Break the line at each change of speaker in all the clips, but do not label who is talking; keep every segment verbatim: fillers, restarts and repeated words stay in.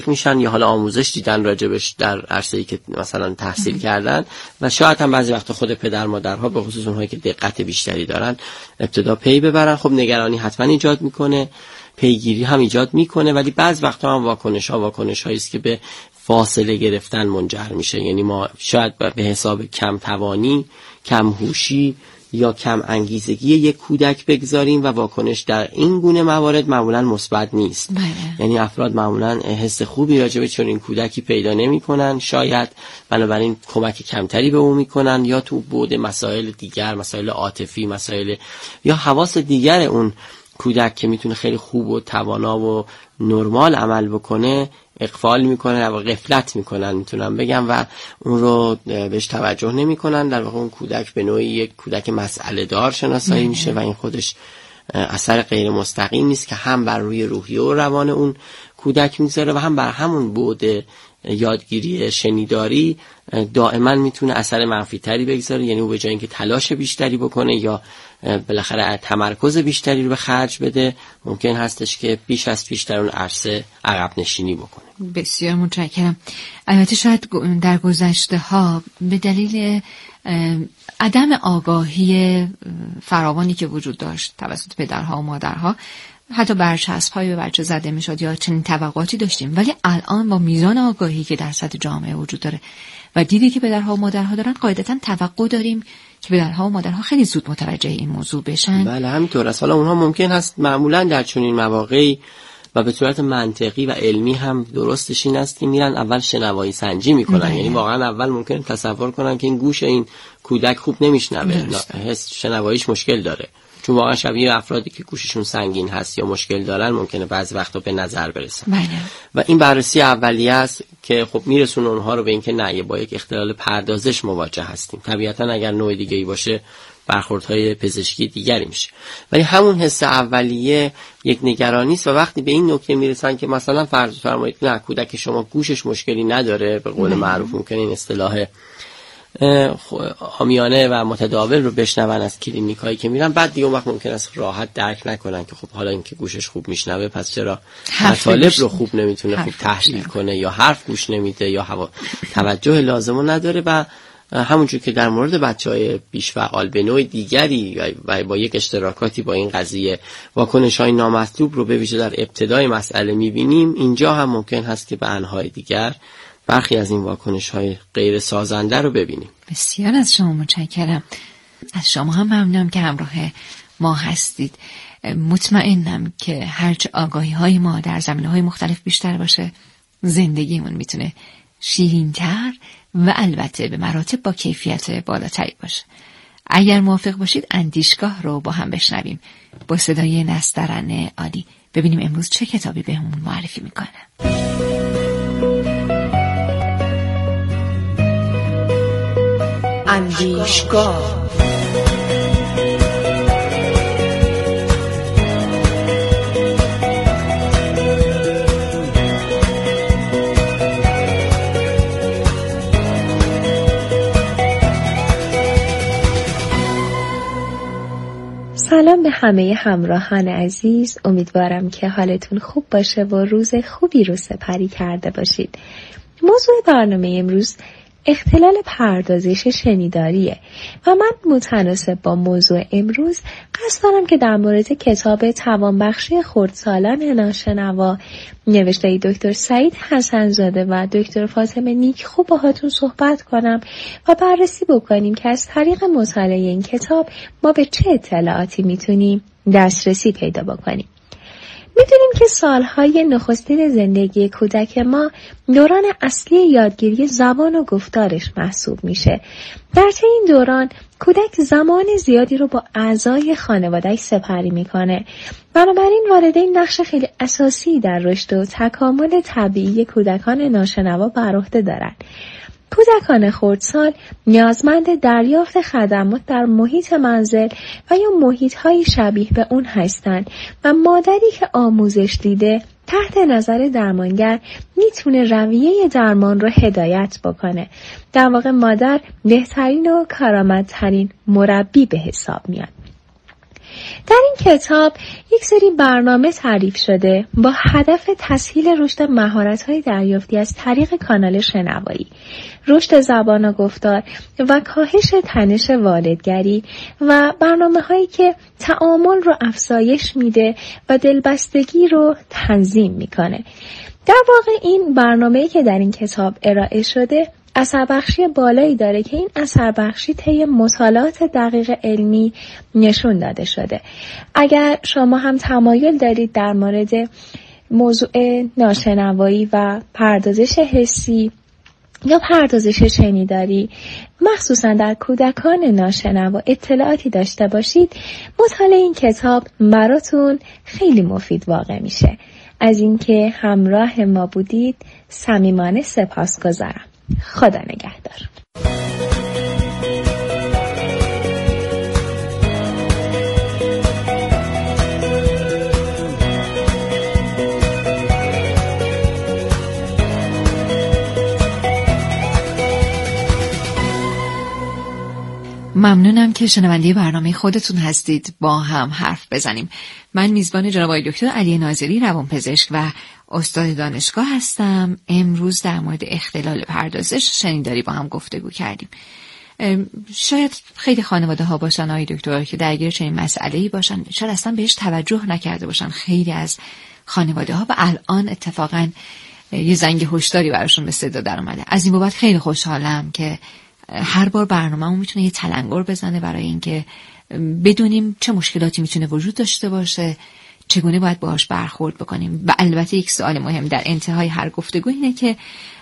میشن یا حالا آموزش دیدن راجبش در عرصه‌ای که مثلا تحصیل کردن و شاید هم بعضی وقتا خود پدر مادرها به خصوص اونهایی که دقت بیشتری دارن ابتدا پی ببرن. خب نگرانی حتما ایجاد میکنه، پیگیری هم ایجاد میکنه، ولی بعض وقتا هم واکنش ها واکنش هایی است که به فاصله گرفتن منجر میشه. یعنی ما شاید به حساب کم توانی، کم هوشی یا کم انگیزگی یک کودک بگذاریم و واکنش در این گونه موارد معمولا مثبت نیست.
بله.
یعنی افراد معمولا حس خوبی راجع به چنین کودکی پیدا نمی‌کنن، شاید بنابراین کمک کمتری به اون میکنن یا تو بعد مسائل دیگر، مسائل عاطفی، مسائل یا حواس دیگر اون کودک که میتونه خیلی خوب و توانا و نرمال عمل بکنه اغفال میکنن و غفلت میکنن میتونم بگم و اون رو بهش توجه نمیکنن. در واقع اون کودک به نوعی یک کودک مسئله دار شناسایی میشه و این خودش اثر غیر مستقیم نیست که هم بر روی روحیه و روان اون کودک میذاره و هم بر همون بعد یادگیری شنیداری دائما میتونه اثر منفی تری بگذاره. یعنی او به جای اینکه تلاش بیشتری بکنه یا بالاخره تمرکز بیشتری رو به خرج بده، ممکن هستش که بیش از پیش در اون عرصه عقب نشینی بکنه.
بسیار متشکرم. البته شاید در گذشته ها به دلیل عدم آگاهی فراوانی که وجود داشت توسط پدرها و مادرها حتی برچسب‌هایی به بچه زده میشد یا چنین توقعاتی داشتیم، ولی الان با میزان آگاهی که در سطح جامعه وجود داره و دیدی که پدرها و مادرها دارن، قاعدتاً توقع داریم که پدرها و مادرها خیلی زود متوجه این موضوع بشن.
بله همینطور است. حالا اونها ممکن هست معمولاً در چنین مواقعی و به صورت منطقی و علمی هم درستش این است که میرن اول شنوایی سنجی میکنن. یعنی واقعا اول ممکن تصور کنن که این گوش این کودک خوب نمیشنوه، حس شنواییش مشکل داره، چون واقعا شبیه افرادی که گوششون سنگین هست یا مشکل دارن ممکنه بعضی وقتا به نظر برسن.
بله.
و این بررسی اولیه است که خب میرسونه اونها رو به اینکه نه، با یک اختلال پردازش مواجه هستیم. طبیعتا اگر نوع دیگه‌ای باشه برخوردهای پزشکی دیگری میشه، ولی همون حس اولیه یک نگرانی است و وقتی به این نکته میرسن که مثلا فرض فرمایید نه کودک شما گوشش مشکلی نداره، به قول معروف ممکنه این اصطلاح عامیانه و متداول رو بشنون از کلینیکایی که میرن، بعد دیگه اون وقت ممکن است راحت درک نکنن که خب حالا اینکه گوشش خوب میشنوه پس چرا مطالب رو خوب نمیتونه خوب تحلیل کنه یا حرف گوش نمیده یا هوا توجه لازمو نداره. و همونجور که در مورد بچهای بیش فعال به نوع دیگری و با یک اشتراکاتی با این قضیه واکنش‌های نامطلوب رو به ویژه در ابتدای مسئله میبینیم، اینجا هم ممکن هست که به انواع دیگر برخی از این واکنش‌های غیر سازنده رو ببینیم.
بسیار از شما متشکرم. از شما هم ممنونم که همراه ما هستید. مطمئنم که هرچه آگاهی‌های ما در زمینه‌های مختلف بیشتر باشه، زندگیمون میتونه شیرین‌تر و البته به مراتب با کیفیت بالاتری باشه. اگر موافق باشید اندیشگاه رو با هم بشنویم با صدای نسترن عالی، ببینیم امروز چه کتابی بهمون معرفی میکنه.
اندیشگاه.
سلام به همه همراهان عزیز، امیدوارم که حالتون خوب باشه و روز خوبی رو سپری کرده باشید. موضوع برنامه امروز اختلال پردازش شنیداریه و من متناسب با موضوع امروز قصد دارم که در مورد کتاب توانبخشی خردسالان ناشنوا نوشته دکتر سعید حسن‌زاده و دکتر فاطمه نیک خوب باهاتون صحبت کنم و بررسی بکنیم که از طریق مطالعه این کتاب ما به چه اطلاعاتی میتونیم دسترسی پیدا بکنیم. میدونیم که سالهای نخستین زندگی کودک ما دوران اصلی یادگیری زبان و گفتارش محسوب میشه. در طی این دوران کودک زمان زیادی رو با اعضای خانواده‌اش سپری میکنه. بنابراین والدین نقش خیلی اساسی در رشد و تکامل طبیعی کودکان ناشنوا بر عهده دارن. کودکان خردسال نیازمند دریافت خدمات در محیط منزل و یا محیط‌های شبیه به اون هستند و مادری که آموزش دیده تحت نظر درمانگر میتونه رویه درمان رو هدایت بکنه. در واقع مادر بهترین و کارآمدترین مربی به حساب میاد. در این کتاب یک سری برنامه تعریف شده با هدف تسهیل رشد مهارت‌های دریافتی از طریق کانال شنوایی، رشد زبان و گفتار و کاهش تنش والدگری و برنامه‌هایی که تعامل رو افزایش میده و دلبستگی رو تنظیم میکنه. در واقع این برنامه‌ای که در این کتاب ارائه شده اثربخشی بالایی داره که این اثربخشی طی مطالعات دقیق علمی نشون داده شده. اگر شما هم تمایل دارید در مورد موضوع ناشنوایی و پردازش حسی یا پردازش شنیداری مخصوصا در کودکان ناشنوا اطلاعاتی داشته باشید، مطالعه این کتاب براتون خیلی مفید واقع میشه. از اینکه همراه ما بودید صمیمانه سپاسگزارم. خدا نگهدار.
ممنونم که شنونده برنامه خودتون هستید. با هم حرف بزنیم. من میزبان جناب آقای دکتر علی ناظری، روانپزشک و استاد دانشگاه هستم. امروز در مورد اختلال پردازش شنیداری با هم گفتگو کردیم. شاید خیلی خانواده ها باشن آقای دکتر که درگیر چنین مسئله‌ای باشن، شاید اصلا بهش توجه نکرده باشن خیلی از خانواده ها، و الان اتفاقا یه زنگ هشداری براشون به صدا در اومده. از این بابت خیلی خوشحالم که هر بار برنامه‌مون میتونه یه تلنگر بزنه برای اینکه بدونیم چه مشکلاتی میتونه وجود داشته باشه، چگونه باید باهاش برخورد بکنیم. و البته یک سوال مهم در انتهای هر گفتگو اینه که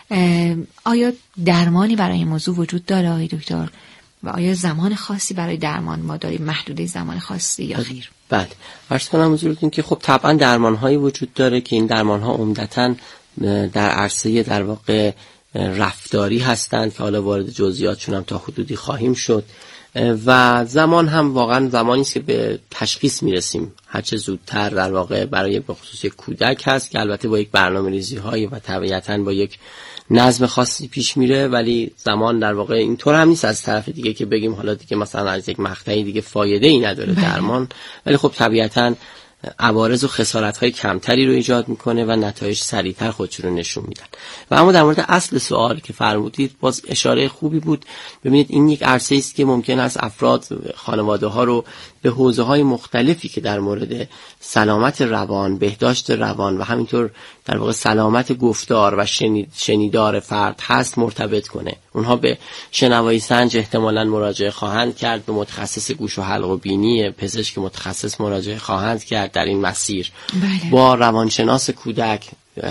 آیا درمانی برای این موضوع وجود داره آقای دکتر؟ و آیا زمان خاصی برای درمان ما داریم، محدوده زمان خاصی یا غیر؟
بله، عرض کنم حضورتون که خب طبعا درمان‌هایی وجود داره که این درمان‌ها عمدتاً در عرصه در واقع رفتاری هستند که حالا وارد جزئیاتشون هم تا حدودی خواهیم شد، و زمان هم واقعا زمانی است که به تشخیص میرسیم هرچه زودتر در واقع برای به خصوص یک کودک هست که البته با یک برنامه‌ریزی های و طبیعتاً با یک نظم خاصی پیش میره، ولی زمان در واقع اینطور هم نیست از طرف دیگه که بگیم حالا دیگه مثلا از یک مقطعی دیگه فایده ای نداره درمان، ولی خب طبیعتاً عوارض و خسارت‌های کمتری رو ایجاد میکنه و نتایج سریعتر خودش رو نشون میدن. و اما در مورد اصل سوال که فرمودید باز اشاره خوبی بود. ببینید این یک عرصه است که ممکن است افراد خانواده ها رو به حوزه‌های مختلفی که در مورد سلامت روان، بهداشت روان و همینطور در واقع سلامت گفتار و شنیدار فرد هست مرتبط کنه. اونها به شنوایی سنج احتمالاً مراجعه خواهند کرد، به متخصص گوش و حلق و بینی پزشک متخصص مراجعه خواهند کرد در این مسیر. بله. با روانشناس کودک،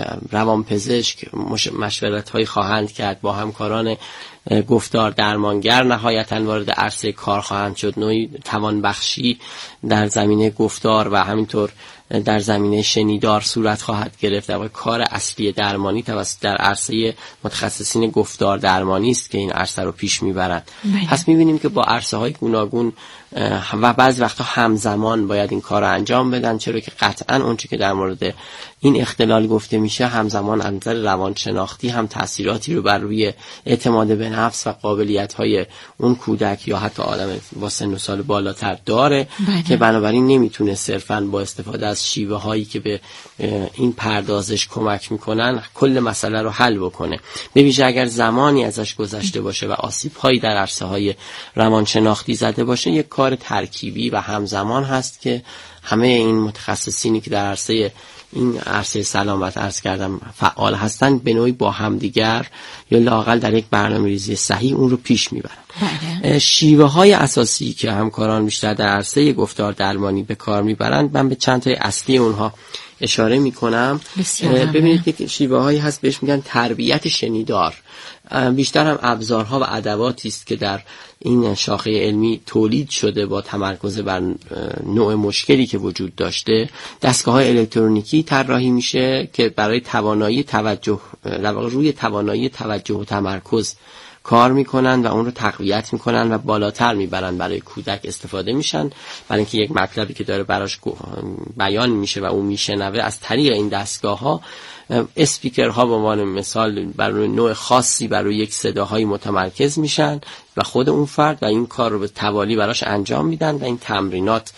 روانپزشک مشورت های خواهند کرد، با همکاران گفتار درمانگر نهایتاً وارد عرصه کار خواهند شد. نوعی توانبخشی در زمینه گفتار و همینطور در زمینه شنیدار صورت خواهد گرفت. در کار اصلی درمانی توسط در عرصه متخصصین گفتار درمانی است که این عرصه رو پیش میبرند. پس میبینیم که با عرصه های گوناگون و بعضی وقتا همزمان باید این کار رو انجام بدن، چرا که قطعاً اونچه که در مورد این اختلال گفته میشه همزمان از نظر روانشناختی هم تأثیراتی رو بر روی اعتماد به نفس و قابلیت های اون کودک یا حتی آدم با سن و سال بالاتر داره. بله. که بنابراین نمیتونه صرفاً با استفاده از شیوه هایی که به این پردازش کمک میکنن کل مسئله رو حل بکنه، به ویژه اگر زمانی ازش گذشته باشه و آسیب هایی در عرصه های روانشناختی زده باشه. یک کار ترکیبی و همزمان هست که همه این متخصصینی که در عرصه این عرصه سلامت عرض کردم فعال هستن به نوعی با همدیگر یا لااقل در یک برنامه‌ریزی صحیح اون رو پیش میبرن. بله. شیوه های اساسی که همکاران بیشتر در عرصه گفتار درمانی به کار میبرند، من به چند تای اصلی اونها اشاره میکنم. ببینید یک شیوه هایی هست بهش میگن تربیت شنیدار. بیشتر هم ابزارها و ادواتی است که در این شاخه علمی تولید شده با تمرکز بر نوع مشکلی که وجود داشته. دستگاه‌های الکترونیکی طراحی میشه که برای توانایی توجه در واقع روی توانایی توجه و تمرکز کار میکنن و اون رو تقویت میکنن و بالاتر میبرن، برای کودک استفاده میشن، برای اینکه یک مطلبی که داره براش بیان میشه و اون میشنوه از طریق این دستگاه ها اسپیکرها به عنوان مثال برای نوع خاصی برای یک صداهایی متمرکز میشن و خود اون فرد و این کار رو به توالی براش انجام میدن و این تمرینات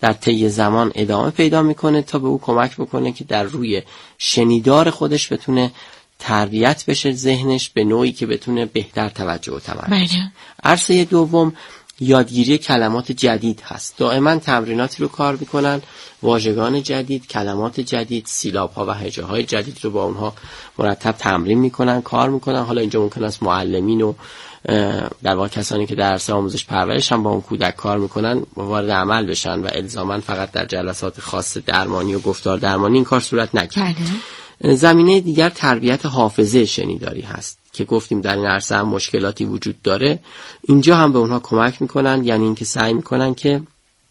در طی زمان ادامه پیدا میکنه تا به او کمک بکنه که در روی شنیدار خودش بتونه تربیت بشه، ذهنش به نوعی که بتونه بهتر توجه و تمرکز. عرصه دوم یادگیری کلمات جدید هست. دائما تمریناتی رو کار میکنن، واژگان جدید، کلمات جدید، سیلاب ها و هجه های جدید رو با اونها مرتب تمرین میکنن، کار میکنن. حالا اینجا ممکن است معلمین و در واقع کسانی که در عرصه آموزش پرورش هم با اون کودک کار میکنن وارد عمل بشن و الزاما فقط در جلسات خاص درمانی و گفتار درمانی این کار صورت نگیره. زمینه دیگر تربیت حافظه شنیداری هست که گفتیم در این عرصه هم مشکلاتی وجود داره. اینجا هم به اونها کمک میکنن، یعنی اینکه سعی میکنن که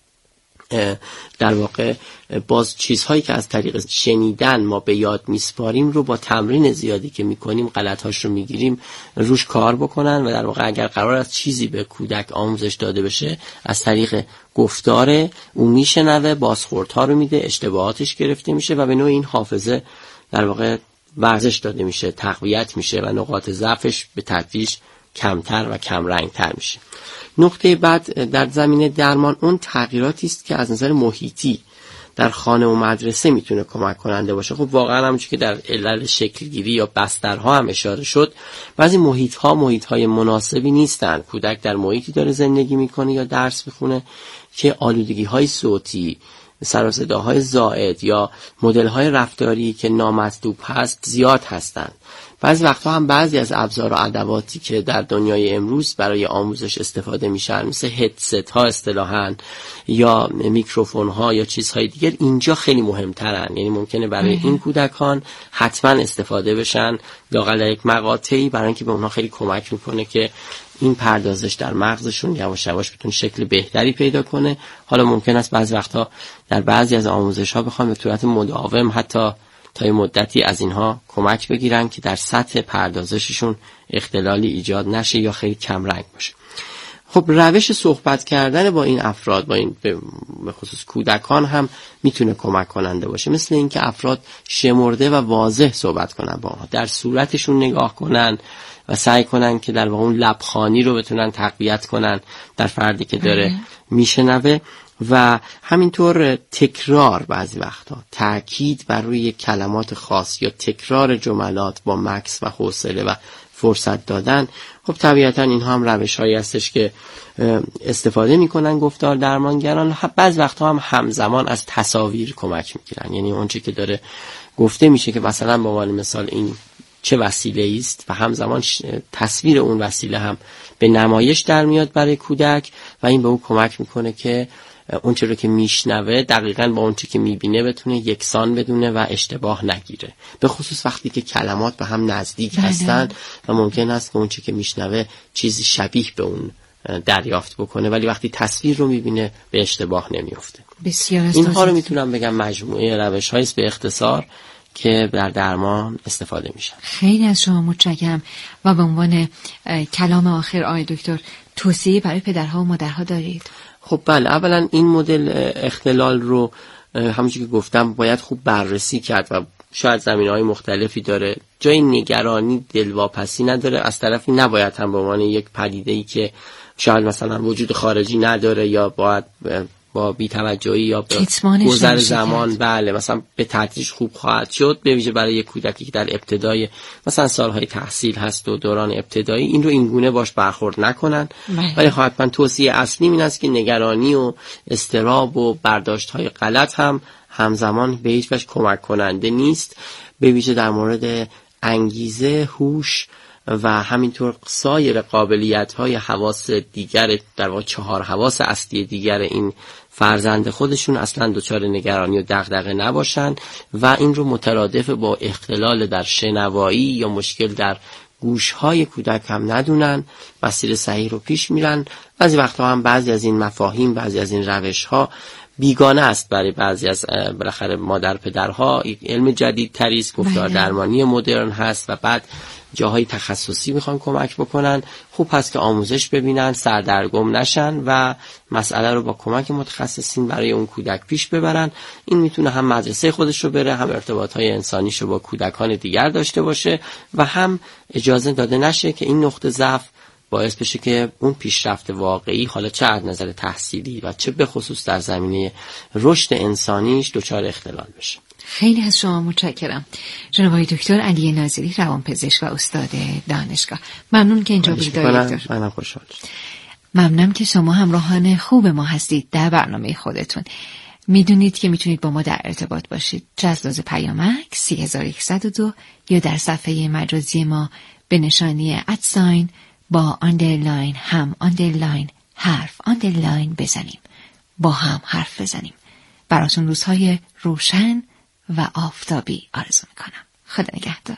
در واقع باز چیزهایی که از طریق شنیدن ما به یاد میسپاریم رو با تمرین زیادی که میکنیم، غلطهاش رو میگیریم، روش کار بکنن و در واقع اگر قرار است چیزی به کودک آموزش داده بشه از طریق گفتار او میشنوه، بازخوردها رو میده، اشتباهاتش گرفته میشه و به نوع این حافظه در واقع ورزش داده میشه، تقویت میشه و نقاط ضعفش به تدریج کمتر و کم رنگتر میشه. نقطه بعد در زمینه درمان اون تغییراتی است که از نظر محیطی در خانه و مدرسه میتونه کمک کننده باشه. خب واقعا همونجوری که در علل شکلگیری یا بسترها هم اشاره شد، بعضی محیط‌ها محیط‌های مناسبی نیستن. کودک در محیطی داره زندگی میکنه یا درس میخونه که آلودگی‌های صوتی، سر و صداهای زائد یا مدل‌های رفتاری که نامطلوب هست زیاد هستند. بعضی وقتا هم بعضی از ابزار و ادواتی که در دنیای امروز برای آموزش استفاده میشن مثل هدست ها اصطلاحاً یا میکروفون ها یا چیزهای دیگر اینجا خیلی مهمترن. یعنی ممکنه برای این کودکان حتما استفاده بشن لااقل یک مقاطعی، برای اینکه به اونها خیلی کمک میکنه که این پردازش در مغزشون یواش یواش بتونه شکل بهتری پیدا کنه. حالا ممکن است بعضی وقتا در بعضی از آموزش ها بخوام به صورت مداوم حتی تا یه مدتی از اینها کمک بگیرن که در سطح پردازششون اختلالی ایجاد نشه یا خیلی کم رنگ باشه. خب روش صحبت کردن با این افراد، با این به خصوص کودکان هم میتونه کمک کننده باشه. مثل اینکه افراد شمرده و واضح صحبت کنن با اونها، در صورتشون نگاه کنن و سعی کنن که در واقع اون لبخانی رو بتونن تقویت کنن در فردی که داره میشنوه و همینطور تکرار، بعضی وقتا تأکید بر روی کلمات خاص یا تکرار جملات با مکث و حوصله و فرصت دادن. خب طبیعتا اینها هم روش‌هایی هستش که استفاده میکنن گفتار درمانگران. بعضی وقتا هم همزمان از تصاویر کمک میگیرن، یعنی اون چی که داره گفته میشه که مثلا به عنوان مثال این چه وسیله است و همزمان تصویر اون وسیله هم به نمایش در میاد برای کودک و این به او کمک میکنه که اون چیزی که میشنوه دقیقاً با اون چیزی که میبینه بتونه یکسان بدونه و اشتباه نگیره، به خصوص وقتی که کلمات به هم نزدیک هستن و ممکن است که اون چیزی که میشنوه چیزی شبیه به اون دریافت بکنه ولی وقتی تصویر رو میبینه به اشتباه نمیفته.
بسیار
اینها رو میتونم بگم مجموعه روش‌هایی است به اختصار که در درمان استفاده میشن.
خیلی از شما متشکرم. و به عنوان کلام آخر آقای دکتر توصیه برای پدرها و مادرها دارید؟
خب بله، اولا این مدل اختلال رو همونجوری که گفتم باید خوب بررسی کرد و شاید زمینه‌های مختلفی داره. جای نگرانی، دلواپسی نداره. از طرفی نباید هم به عنوان یک پدیده‌ای که شاید مثلا وجود خارجی نداره یا باید با بی‌توجهی یا گذر زمان بله مثلا به تدریج خوب خواهد شد، به ویژه برای یک کودکی که در ابتدای مثلا سالهای تحصیل هست و دوران ابتدایی، این رو اینگونه باش برخورد نکنن. ولی حتما توصیه اصلی این است که نگرانی و اضطراب و برداشت‌های غلط هم همزمان به هیچ وجه کمک کننده نیست، به ویژه در مورد انگیزه، هوش و همینطور سایر قابلیت‌های حواس دیگر، در واقع چهار حواس اصلی دیگر این فرزند خودشون اصلا دچار نگرانی و دغدغه نباشن و این رو مترادف با اختلال در شنوایی یا مشکل در گوش‌های کودک هم ندونن، مسیر صحیح رو پیش میرن. بعضی وقتا هم بعضی از این مفاهیم، بعضی از این روش‌ها بیگانه است برای بعضی از بالاخره مادر پدرها. علم جدید تری است، گفتار درمانی مدرن هست و بعد جاهای تخصصی میخوان کمک بکنن. خوب هست که آموزش ببینن، سردرگم نشن و مسئله رو با کمک متخصصین برای اون کودک پیش ببرن. این میتونه هم مدرسه خودش رو بره، هم ارتباطهای انسانیش رو با کودکان دیگر داشته باشه و هم اجازه داده نشه که این نقطه ضعف باعث بشه که اون پیشرفت واقعی، حالا چه از نظر تحصیلی و چه به خصوص در زمینه رشد انسانیش دچار اختلال بشه.
خیلی از شما متشکرم جناب آقای دکتر علی ناظری، روانپزشک و استاد دانشگاه. ممنون که اینجا بودید دکتر.
منم خوشحال شدم.
ممنونم که شما همراهان خوب ما هستید در برنامه خودتون. میدونید که میتونید با ما در ارتباط باشید، چه از لحاظ پیامک سی هزار و یکصد و دو یا در صفحه مجازی ما به نشانی ادساین با آندرلاین هم آندرلاین حرف آندرلاین بزنیم، با هم حرف بزنیم. براتون روزهای روشن و آفتابی آرزو میکنم. خدا نگهدار.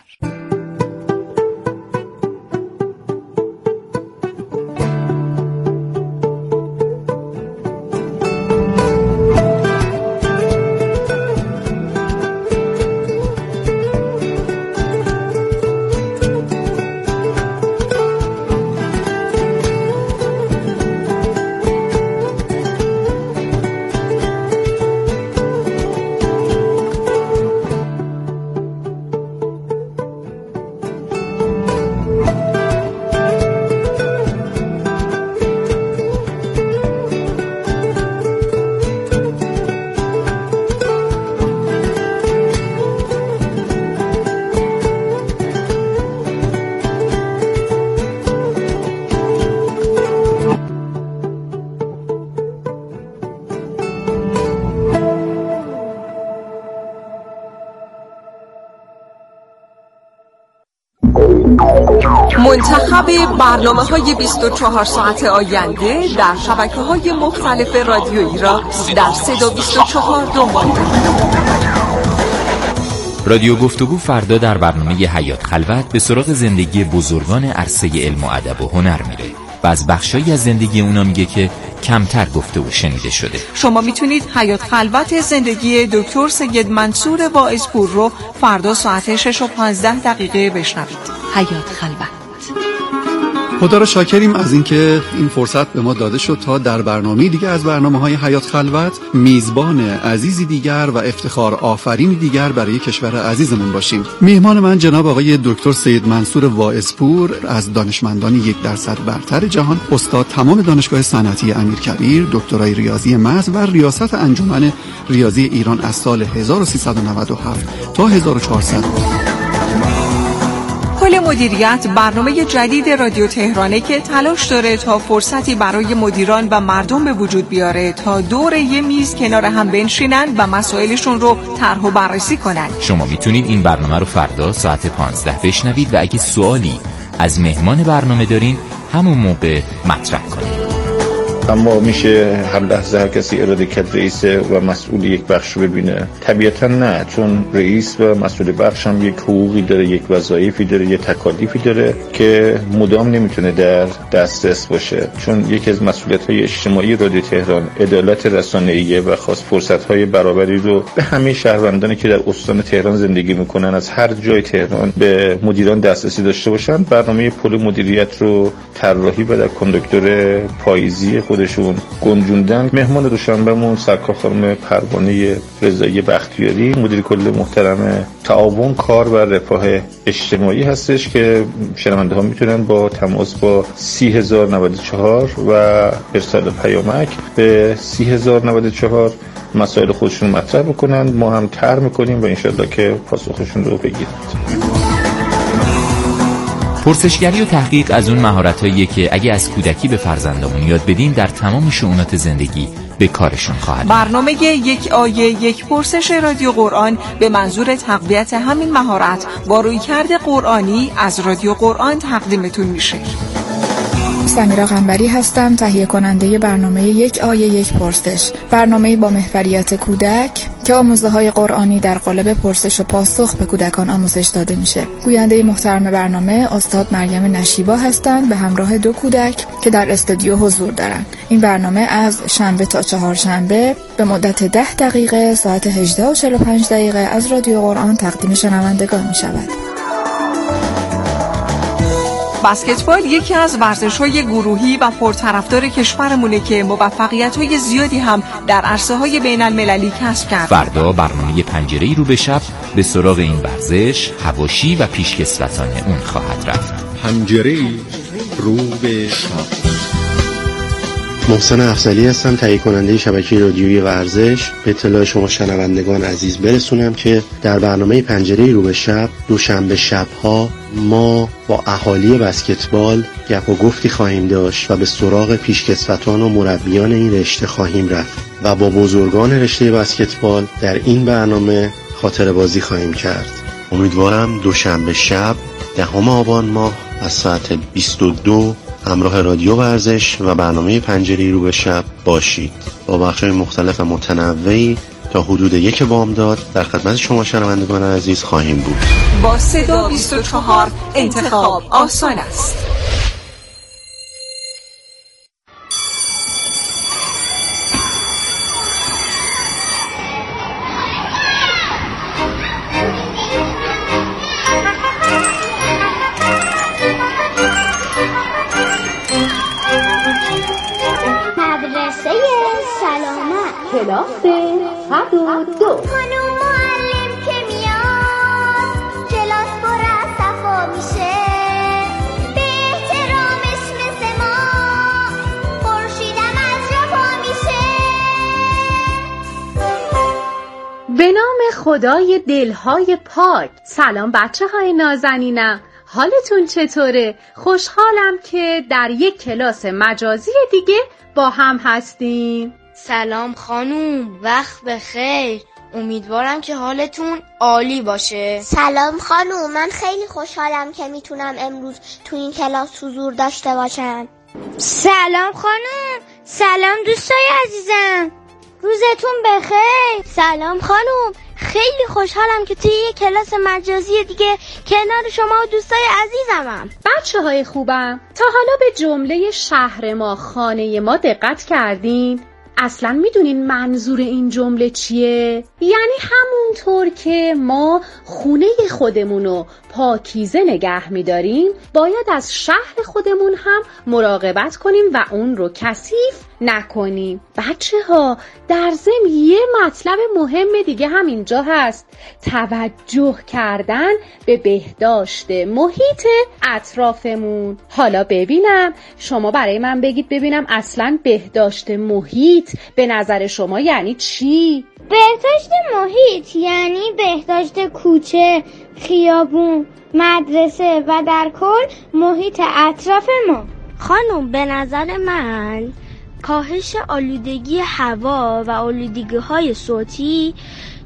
منتخب برنامه‌های بیست و چهار ساعت آینده در شبکه‌های مختلف رادیویی را در صدا بیست و چهار دنبال کنید.
رادیو گفتگو فردا در برنامه حیات خلوت به سراغ زندگی بزرگان عرصه علم و ادب و هنر میره و از بخشایی از زندگی اونا میگه که کمتر گفته و شنیده شده.
شما میتونید حیات خلوت زندگی دکتر سید منصور واعظپور رو فردا ساعت شش و پانزده دقیقه بشنوید.
حیات خلوت.
خدا را شاکریم از اینکه این فرصت به ما داده شد تا در برنامه دیگه از برنامه‌های حیات خلوت میزبان عزیزی دیگر و افتخار آفرینی دیگر برای کشور عزیزمون باشیم. میهمان من جناب آقای دکتر سید منصور واعظپور از دانشمندان یک درصد برتر جهان، استاد تمام دانشگاه صنعتی امیرکبیر، دکترای ریاضی محض و ریاست انجمن ریاضی ایران از سال هزار و سیصد و نود و هفت تا هزار و چهارصد.
کل مدیریت برنامه جدید رادیو تهرانه که تلاش داره تا فرصتی برای مدیران و مردم به وجود بیاره تا دور یه میز کنار هم بنشینن و مسائلشون رو طرح و بررسی کنن.
شما میتونید این برنامه رو فردا ساعت پانزده بشنوید و اگه سوالی از مهمان برنامه دارین همون موقع مطرح کنید.
اما میشه هر لحظه هر کسی اراده کرد رئیس و مسئول یک بخش ببینه؟ طبیعتا نه، چون رئیس و مسئول بخش هم یک حقوقی داره، یک وظایفی داره، یک تکالیفی داره که مدام نمیتونه در دسترس باشه. چون یکی از مسئولیت‌های اجتماعی رادیو تهران عدالت رسانه‌ایه و خاص فرصت‌های برابری رو به همه شهروندانی که در استان تهران زندگی میکنن از هر جای تهران به مدیران دسترسی داشته باشن. برنامه پل مدیریت رو طراحی و در کانداکتور پاییزی خودشون گنجوندن. مهمان دوشنبهمون سرکار خانم پروانه رضایی بختیاری، مدیر کل محترم تعاون کار و رفاه اجتماعی هستش که شنونده ها میتونن با تماس با سی هزار و نود و چهار و ارسال پیامک به سی هزار و نود و چهار مسائل خودشون مطرح بکنن. ما هم طرح میکنیم و انشالله که پاسخشون رو بگیرند.
پرسشگری و تحقیق از اون مهارتاییه که اگه از کودکی به فرزندامون یاد بدیم در تمام شؤونات زندگی به کارشون خواهد.
برنامه یک آیه یک پرسش رادیو قرآن به منظور تقویت همین مهارت با رویکرد قرآنی از رادیو قرآن تقدیمتون میشه.
سمیرا قنبری هستم، تهیه کننده برنامه یک آیه یک پرسش، برنامه با محوریت کودک که آموزه های قرآنی در قالب پرسش و پاسخ به کودکان آموزش داده میشه. گوینده محترم برنامه استاد مریم نشیبا هستند به همراه دو کودک که در استودیو حضور دارند. این برنامه از شنبه تا چهارشنبه به مدت ده دقیقه ساعت هجده و چهل و پنج دقیقه از رادیو قرآن تقدیم شنوندگان میشود.
بسکتبال یکی از ورزش‌های گروهی و پرطرفدار کشورمونه که موفقیت‌های زیادی هم در عرصه‌های بین‌المللی کسب کرد.
فردا برنامه پنجره‌ای رو به شب به سراغ این ورزش، حواشی و پیشکسوتان اون خواهد رفت.
پنجره‌ای رو به شب.
محسن افضلی هستم، تهیه کننده شبکه رادیویی ورزش. به اطلاع شما شنوندگان عزیز برسونم که در برنامه پنجره رو به شب دوشنبه شب‌ها ما با اهالی بسکتبال گپ و گفتی خواهیم داشت و به سراغ پیشکسوتان و مربیان این رشته خواهیم رفت و با بزرگان رشته بسکتبال در این برنامه خاطره بازی خواهیم کرد. امیدوارم دوشنبه شب دهم آبان ماه از ساعت بیست و دو همراه رادیو ورزش و برنامه پنجره رو به شب باشید. با بخش‌های مختلف و متنوعی تا حدود یک بامداد در خدمت شما شنوندگان عزیز خواهیم بود.
با صدا بیست و چهار انتخاب آسان است.
کلاس صد و دو. خانم معلم که میاد کلاس پر از صفا میشه، به احترامش مثل ما خورشیدم از جا پا میشه.
به نام خدای دلهای پاک. سلام بچه های نازنینم، حالتون چطوره؟ خوشحالم که در یک کلاس مجازی دیگه با هم هستیم.
سلام خانوم، وقت بخیر. امیدوارم که حالتون عالی باشه.
سلام خانوم، من خیلی خوشحالم که میتونم امروز تو این کلاس حضور داشته باشم.
سلام خانوم. سلام دوستای عزیزم، روزتون بخیر.
سلام خانوم،
خیلی خوشحالم که توی یک کلاس مجازی دیگه کنار شما و دوستای عزیزمم.
بچه های خوبم، تا حالا به جمله شهر ما خانه ما دقت کردین؟ اصلا میدونین منظور این جمله چیه؟ یعنی همونطور که ما خونه خودمونو پاکیزه نگه میداریم، باید از شهر خودمون هم مراقبت کنیم و اون رو کثیف نکنیم. بچه ها، در ضمن یه مطلب مهم دیگه هم اینجا هست، توجه کردن به بهداشت محیط اطرافمون. حالا ببینم شما برای من بگید ببینم اصلا بهداشت محیط به نظر شما یعنی چی؟
بهداشت محیط یعنی بهداشت کوچه، خیابون، مدرسه و در کل محیط اطراف ما.
خانم، به نظر من کاهش آلودگی هوا و آلودگی‌های صوتی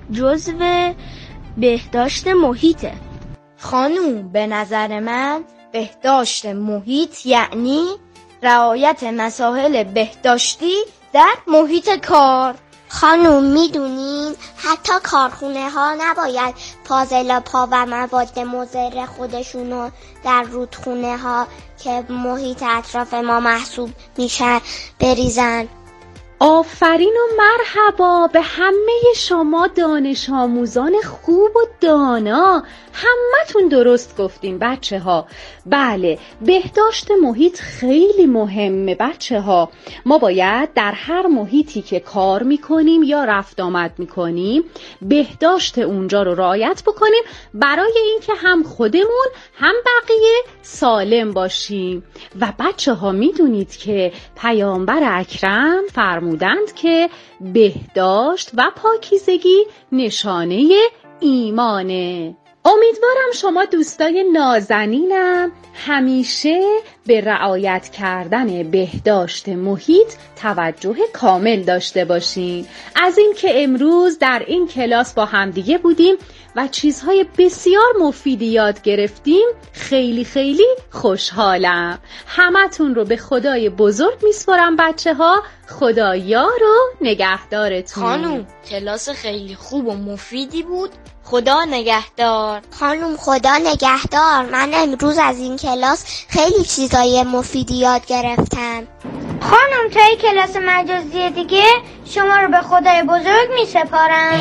جزو بهداشت محیطه. خانم، به نظر من بهداشت محیط یعنی رعایت مسائل بهداشتی در محیط کار.
خانوم، میدونین حتی کارخونه ها نباید فاضلاب‌ها و مواد مضر خودشونو در رودخونه ها که محیط اطراف ما محسوب میشن بریزن.
آفرین و مرحبا به همه شما دانش آموزان خوب و دانا. همتون درست گفتین بچه ها. بله، بهداشت محیط خیلی مهمه بچه ها. ما باید در هر محیطی که کار میکنیم یا رفت آمد میکنیم بهداشت اونجا رو رعایت بکنیم، برای اینکه هم خودمون هم بقیه سالم باشیم. و بچه ها میدونید که پیامبر اکرم فرمودند که بهداشت و پاکیزگی نشانه ایمانه. امیدوارم شما دوستای نازنینم همیشه به رعایت کردن بهداشت محیط توجه کامل داشته باشین. از این که امروز در این کلاس با همدیگه بودیم و چیزهای بسیار مفیدی یاد گرفتیم خیلی خیلی خوشحالم. همتون رو به خدای بزرگ میسپارم بچه ها. خدا یار و نگهدارتون.
خانوم، کلاس خیلی خوب و مفیدی بود. خدا نگهدار.
خانوم، خدا نگهدار. من امروز از این کلاس خیلی چیزای مفیدی یاد گرفتم.
خانوم، تا یک کلاس مجازی دیگه شما رو به خدای بزرگ می سپارم.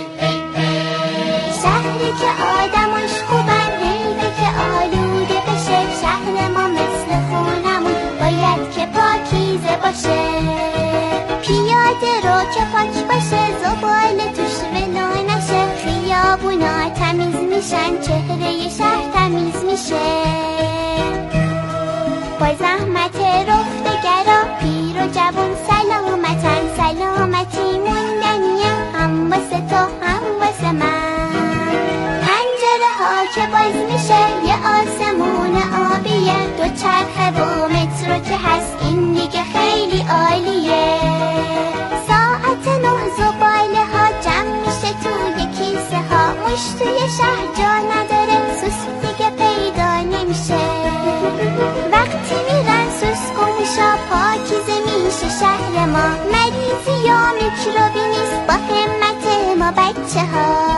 شهری که آدمش خوبن، حیفه که آلوده بشه. شهر ما مثل خونمون باید که پاکیزه باشه. پیاده رو که پاک باشه، زباله توش ولو نشه. خیابونا تمیز میشن، چهره شهر تمیز میشه. زحمت رفتگرا، پیر و جوان سلامتن، سلامتی موندنیه، هم واسه تو هم واسه من. پنجره ها که باز میشه یه آسمون آبیه، دو چرخه و مترو که هست این دیگه خیلی عالیه. ساعت نه زباله ها جمع میشه توی کیسه ها، موش توی شهر جا نداره، سوس دیگه پیدا نمیشه. وقتی میرن سوسک و موشا پاکیزه میشه شهر ما، مریضی یا میکروبی نیست با همت ما بچه ها.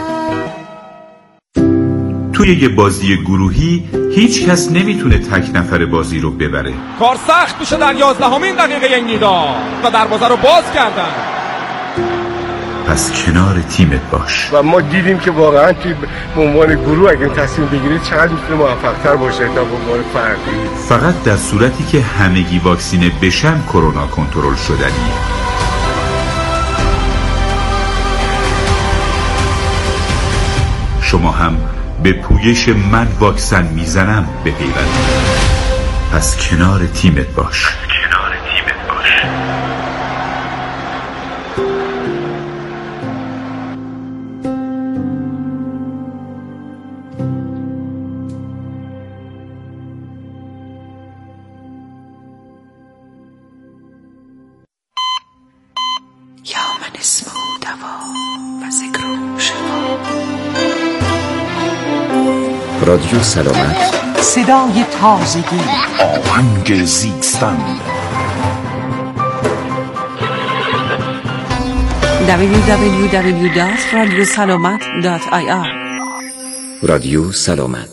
توی یه بازی گروهی هیچ کس نمیتونه تک نفر بازی رو ببره.
کار سخت میشه در یازدهمین دقیقه این ندا و دروازه رو باز کردن.
پس کنار تیمت باش.
و ما دیدیم که واقعا توی به عنوان گروه اگه تصمیم بگیرید چقدر میتونه موفق‌تر باشه تا به عنوان فردی.
فقط در صورتی که همگی واکسینه بشن کرونا کنترل شدنیه. شما هم به پویش من واکسن میزنم بپیوندید. پس کنار تیمت باش. کنار تیمت باش.
یا من اسمه دوا و ذکر شفا.
رادیو سلامت،
صدای تازگی،
آهنگ زیستن.
دبلیو دبلیو دبلیو دات رادیو سلامت دات آی آر.
رادیو سلامت.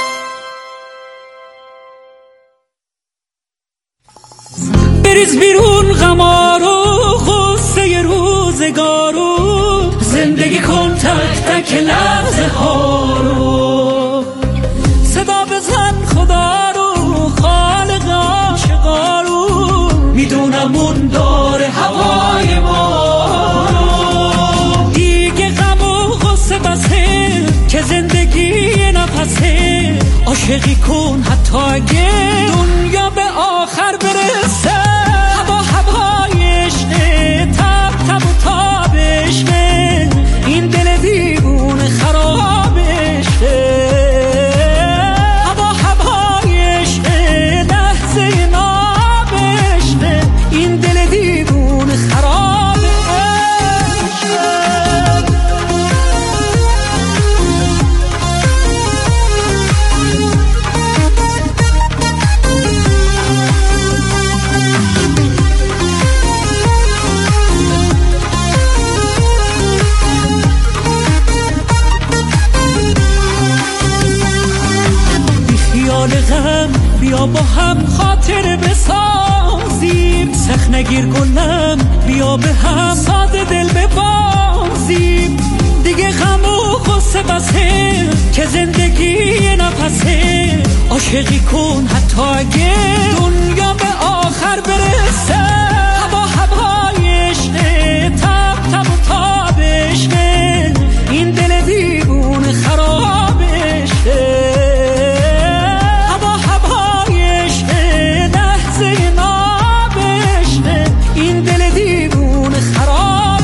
بریز بیرون غمارو، غصه روزگارو، زندگی کن تک تک لحظه ها رو. صدا بزن خدا رو، خالق عاشقا رو، میدونم اون داره هوای ما رو. دیگه غم و غصه بسه که زندگی نفسه، عاشقی کن حتی اگه دنیا به آخر برسه. هوا هوای عشقه، تب تب و تاب عشقه، این دل دیوونه خراب عشقه. هوا هوای عشقه، لحظه ناب عشقه، این دل دیوونه خراب عشقه. غم بیا با هم خاطر بسازیم، سخت نگیر گلم بیا به هم ساده دل ببازیم. دیگه غم و غصه بسه که زندگی نفسه، عاشقی کن حتی اگه دنیا به آخر برسه. هوا هوای عشقه، تب تب و تاب عشقه، این دل دیوونه خراب عشقه. این دل دیوونه خراب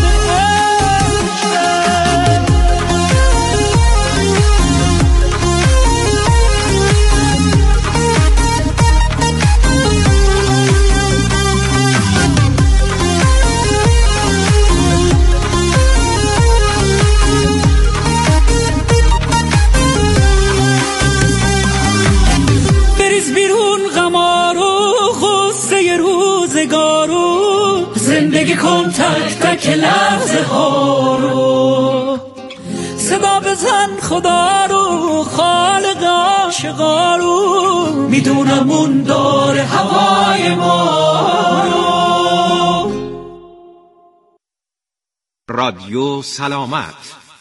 بریز بیرون غمارو، غصه روزگارو، زندگی کن تک تک لحظه ها رو. صدا بزن خدا رو، خالق عاشقا رو، میدونم اون داره هوای ما رو.
رادیو سلامت.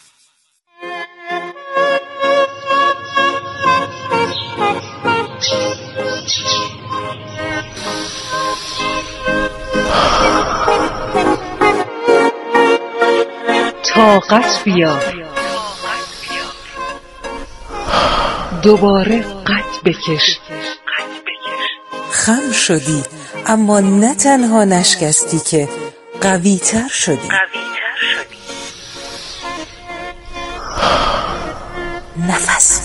طاقت بیار، دوباره قد بکش،
خم شدی اما نه تنها نشکستی که قوی تر شدی. نفس